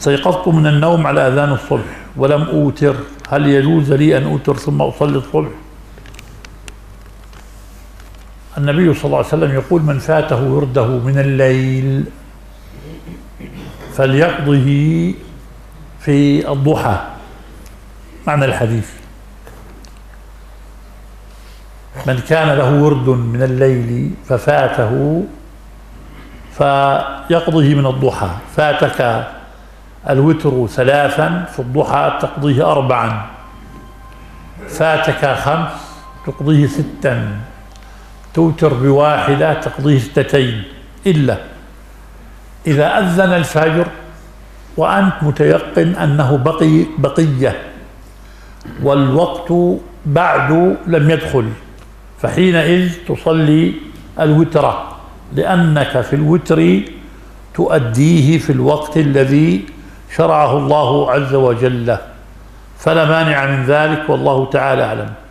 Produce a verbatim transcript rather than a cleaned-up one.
استيقظت من النوم على أذان الصبح ولم أوتر، هل يجوز لي أن أوتر ثم أصلي الصبح؟ النبي صلى الله عليه وسلم يقول: من فاته ورده من الليل فليقضه في الضحى. معنى الحديث: من كان له ورد من الليل ففاته فيقضيه من الضحى. فاتك الوتر ثلاثا في الضحى تقضيه أربعا، فاتك خمس تقضيه ستا، توتر بواحدة تقضيه ستتين، إلا إذا أذن الفجر وأنت متيقن أنه بقي بقية والوقت بعد لم يدخل، فحينئذ تصلي الوتر، لأنك في الوتر تؤديه في الوقت الذي شرعه الله عز وجل، فلا مانع من ذلك، والله تعالى أعلم.